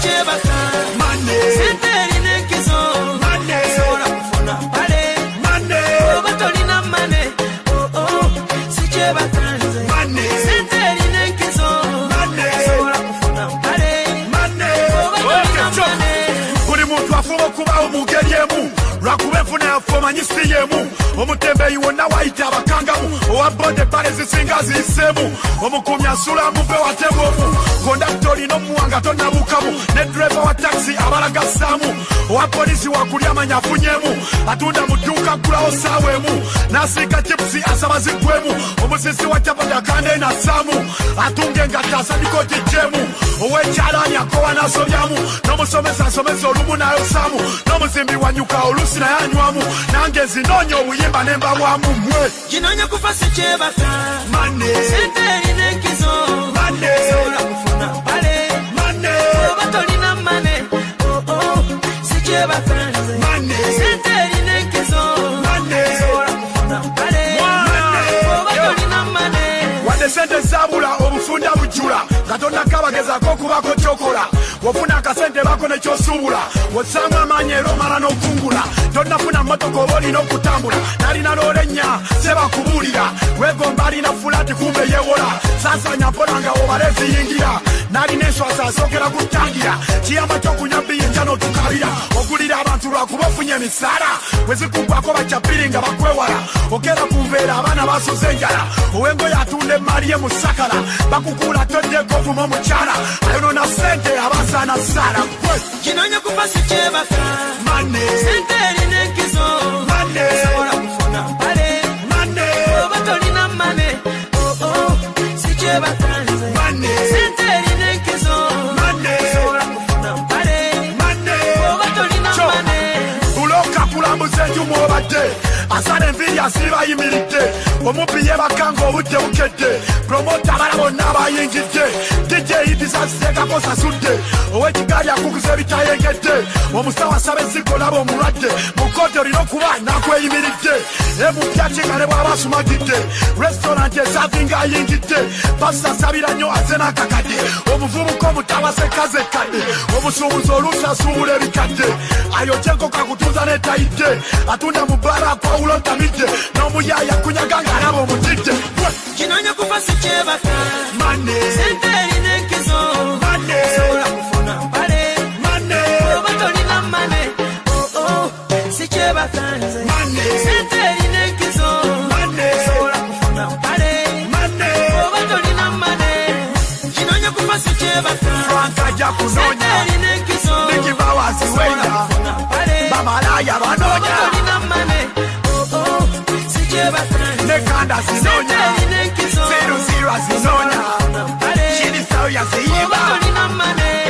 sichebaka Money. Sente linenkizo Money. Sola kufuna pale Money. Oba tolina mane sichebaka Money. Sente linenkizo Money. Sola kufuna pale Money. Oba tolina mane Buli muntu afuna okubawo mu ngeri emu lwakuba enfuna yaffe nyisi yemu omutembeeyi wonna wayita abakangamu owa bode ebbala ezisinga ziyiseemu omukuumi asula muve watebwomu kondakita olina omuwanga tonnabuukamu ne dreva wa takisi abalagassaamu owa polisi wakulya amanya afunyemu atunda mu dduuka agulawo saawa emu n'asiika chipusi asaba ziggwemu omusisi wa capati akanda enasaamu atunga engatta asandika ogijjeemu ow'ekyalaani akowa n'asobyamu n'omusomesa asomesa olumu n'ayosaamu n'omuzimbi wanyuka olusi naye anywamu nange nzinoonya obuyimba ne mbabwamu mmwe kinoonya kufa sikyebaka Money. sente erinenkizo Money. sobola kufuna mpale Money. oba tolina mane sikyebaka nze Money. sente erinenkizo Money. sobola kufuna mpale oba tolina mane wadde sente zaabula obufunda bujjula nga tonnakabagezako okubako kyokola wofuna akasente bako nekyosuubula wosaamu amaanyi era omala n'okungula tonnafuna mmotoka oba olina okutambula nalina n'olennya sebakubuulira wegomba alina fulaati kumbe yeewola saasanya mpola nga wobala eziyingira n'alina enswasa asookera kutangira kiyamba ky'okunywa biyinja n'otukabira ogulira abantu lwakuba ofunye emisaala wezikuggwako bakyapiri nga bakwewala ogera ku nveera abaana basuze enjala ow'engoye atunda emaali ye mu sakala bakukuula toddeko ovuma omukyala ayonona sente abasaana saala kinoonya kufa sikyebaka Money. sente erinenkizo Money. sobola kufuna mpale Money. oba tolina mane sikyebaka nze Money. sente erinenkizo Money. sobola kufuna mpale Money. oba tolina mane buloka kulambuza enju mwobadde asala enviiri asiiba ayimiridde omubbi yebakanga obudde bukedde promota abala bonna abayingidde dj idisa ziteekako sasudde ow'ekigaali akukuza ebitayengedde omusawo asaba eziko laba omulwadde mu kooti olina okuba nakweyimiridde emupyaki nga ne bw'aba asumagidde restaurant esavinga ayingidde basasabira nnyo ate n'akakadde omuvubuka omutabasekaze kadde omusuubuzi oluusi asuubula ebikadde ayokye enkoko akutuuza n'etayidde atunda mu bbala akwawula otamidde n'omuyaaya kunyaga ng'alaba omutidde kinoonya kufa sikyebaka Money. sente erinenkizo Money. sobola kufuna mpale Money. oba tolina mane sikyebaka nze Money. sente erinenkizo Money. sobola kufuna mpale Money. oba tolina mane kinoonya kufa sikyebaka Frank ajja sente kunoonya erinenkizo nikibawazi sobola wenda kufuna mpale bamalaya oba banoonya tolina mane sikyebaka nze ne kanda sente zinoonya erinenkizo ziruzirwa zinoonya sobola kufuna mpale kirisayo yaziyiba oba tolina mane